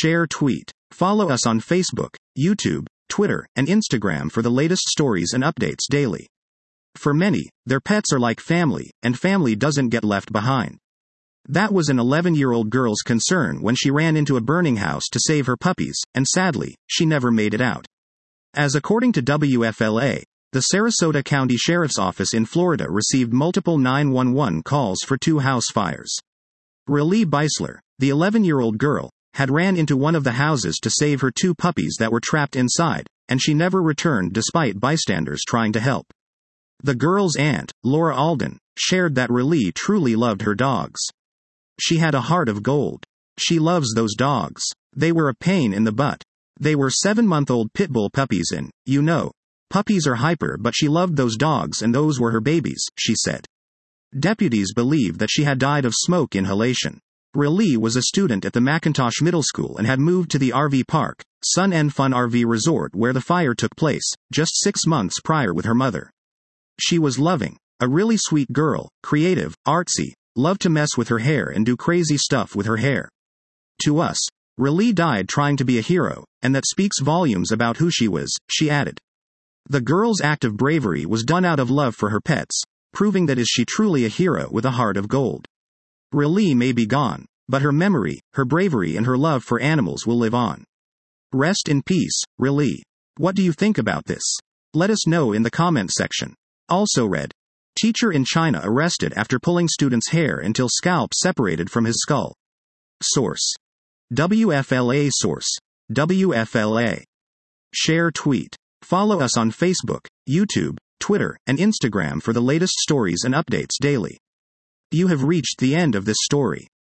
Share tweet. Follow us on Facebook, YouTube, Twitter, and Instagram for the latest stories and updates daily. For many, their pets are like family, and family doesn't get left behind. That was an 11-year-old girl's concern when she ran into a burning house to save her puppies, and sadly, she never made it out. As according to WFLA, the Sarasota County Sheriff's Office in Florida received multiple 911 calls for 2 house fires. Riley Beisler, the 11-year-old girl, had ran into one of the houses to save her 2 puppies that were trapped inside, and she never returned despite bystanders trying to help. The girl's aunt, Laura Alden, shared that Riley truly loved her dogs. She had a heart of gold. She loves those dogs. They were a pain in the butt. They were 7-month-old pit bull puppies and, puppies are hyper, but she loved those dogs and those were her babies, she said. Deputies believe that she had died of smoke inhalation. Riley was a student at the McIntosh Middle School and had moved to the RV park, Sun and Fun RV Resort, where the fire took place, just 6 months prior with her mother. She was loving, a really sweet girl, creative, artsy, loved to mess with her hair and do crazy stuff with her hair. To us, Riley died trying to be a hero, and that speaks volumes about who she was, she added. The girl's act of bravery was done out of love for her pets, proving that is she truly a hero with a heart of gold. Riley may be gone, but her memory, her bravery and her love for animals will live on. Rest in peace, Riley. What do you think about this? Let us know in the comment section. Also read. Teacher in China arrested after pulling student's hair until scalp separated from his skull. Source. WFLA Source. WFLA. Share tweet. Follow us on Facebook, YouTube, Twitter, and Instagram for the latest stories and updates daily. You have reached the end of this story.